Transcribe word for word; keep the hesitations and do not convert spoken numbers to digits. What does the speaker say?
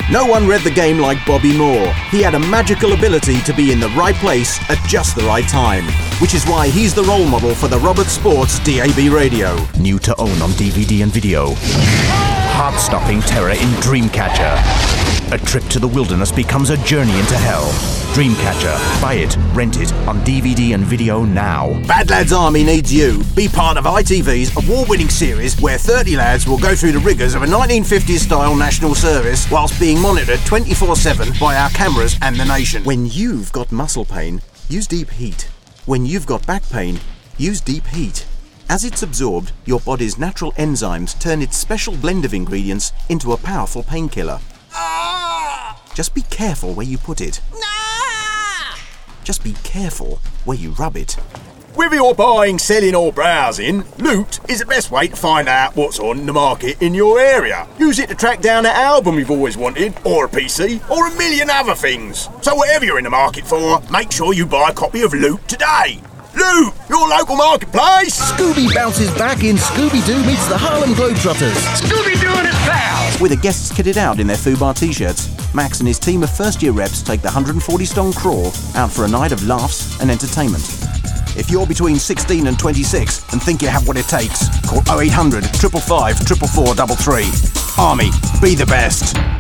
No one read the game like Bobby Moore. He had a magical ability to be in the right place at just the right time, which is why he's the role model for the Robert Sports D A B radio. New to own on D V D and video. Heart-stopping terror in Dreamcatcher. A trip to the wilderness becomes a journey into hell. Dreamcatcher. Buy it, rent it on D V D and video now. Bad Lads Army needs you. Be part of I T V's award-winning series where thirty lads will go through the rigours of a nineteen fifties-style national service whilst being monitored twenty-four seven by our cameras and the nation. When you've got muscle pain, use Deep Heat. When you've got back pain, use Deep Heat. As it's absorbed, your body's natural enzymes turn its special blend of ingredients into a powerful painkiller. Just be careful where you put it. Just be careful where you rub it. Whether you're buying, selling or browsing, Loot is the best way to find out what's on the market in your area. Use it to track down that album you've always wanted, or a P C, or a million other things. So whatever you're in the market for, make sure you buy a copy of Loot today. Loot, your local marketplace! Scooby bounces back in Scooby-Doo meets the Harlem Globetrotters. Scooby-Doo and his pals! With the guests kitted out in their FUBAR t-shirts, Max and his team of first-year reps take the one hundred forty stone crawl out for a night of laughs and entertainment. If you're between sixteen and twenty-six and think you have what it takes, call oh eight hundred, five five five, four four four three three. Army, be the best.